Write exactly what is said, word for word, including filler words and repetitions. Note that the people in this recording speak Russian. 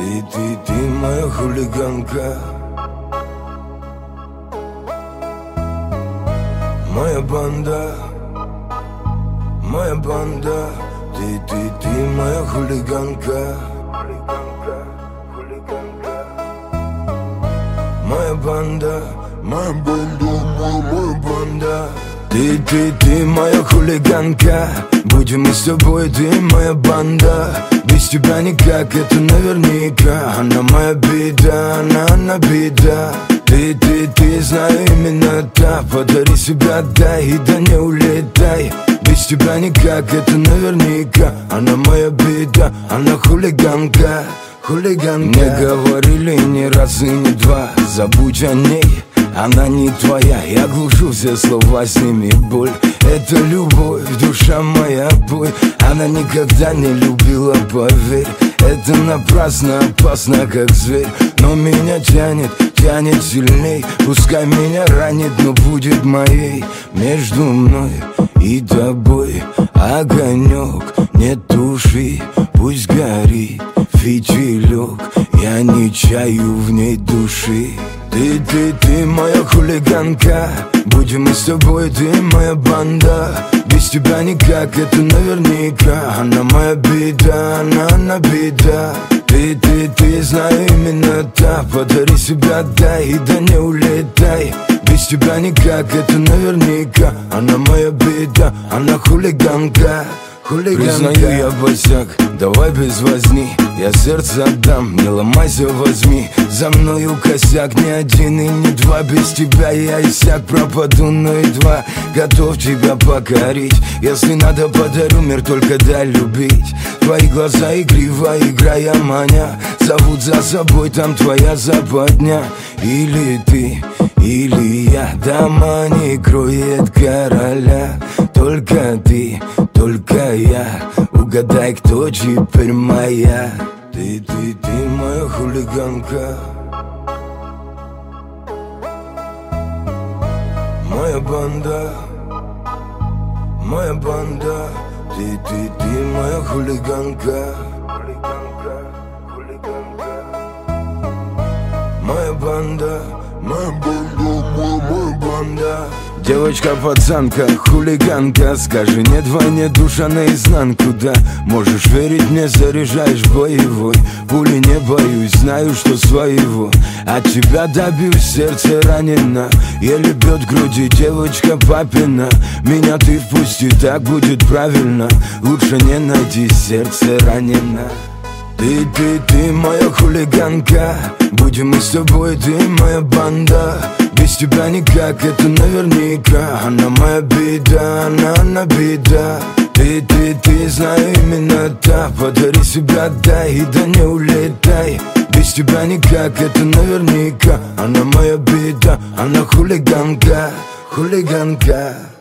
Ты, ты, ты моя хулиганка, моя банда, моя банда. Ты, ты, ты моя хулиганка, моя банда, моя банда, моя, моя банда. Ты, ты, ты моя хулиганка, будем мы с тобой, ты моя банда. Без тебя никак, это наверняка. Она моя беда, она, она беда. Ты, ты, ты, знаю именно та. Подари себя, дай, и да не улетай. Без тебя никак, это наверняка. Она моя беда, она хулиганка, хулиганка. Мне говорили не раз и не два, забудь о ней, она не твоя. Я глушу все слова, сними боль. Это любовь, душа моя, бой. Она никогда не любила, поверь. Это напрасно, опасно, как зверь. Но меня тянет, тянет сильней. Пускай меня ранит, но будет моей. Между мной и тобой огонек, не туши, пусть горит фитилек. Я не чаю в ней души. Ты, ты, ты моя хулиганка, будем мы с тобой, ты моя банда. Без тебя никак, это наверняка. Она моя беда, она, она беда. Ты, ты, ты, знаю именно та. Подари себя, дай, и да не улетай. Без тебя никак, это наверняка. Она моя беда, она хулиганка, хулиганка. Признаю, я босяк, давай без возни. Я сердце отдам, не ломайся, возьми. За мною косяк, ни один и не два. Без тебя я иссяк, пропаду, но едва готов тебя покорить. Если надо, подарю мир, только дай любить. Твои глаза игриво, играя маня, зовут за собой, там твоя западня. Или ты, или я, дома не кроет короля. Только ты, только я, угадай, кто теперь моя. Ты, ты, ты моя хулиганка, моя банда, моя банда. Ты, ты, ты моя хулиганка, моя банда, моя банда, моя, моя банда. Девочка-пацанка, хулиганка, скажи нет войне, душа наизнанку, да. Можешь верить мне, заряжаешь боевой. Пули не боюсь, знаю, что своего. От тебя добьюсь, сердце ранено, еле бьет в груди девочка папина. Меня ты впусти, так будет правильно. Лучше не найти, сердце ранено. Ты, ты, ты моя хулиганка, будем мы с тобой, ты моя банда. Без тебя никак, это наверняка. Она моя беда, она, она беда. Ты, ты, ты, знаю именно та. Подари себя, дай, и да не улетай. Без тебя никак, это наверняка. Она моя беда, она хулиганка, хулиганка.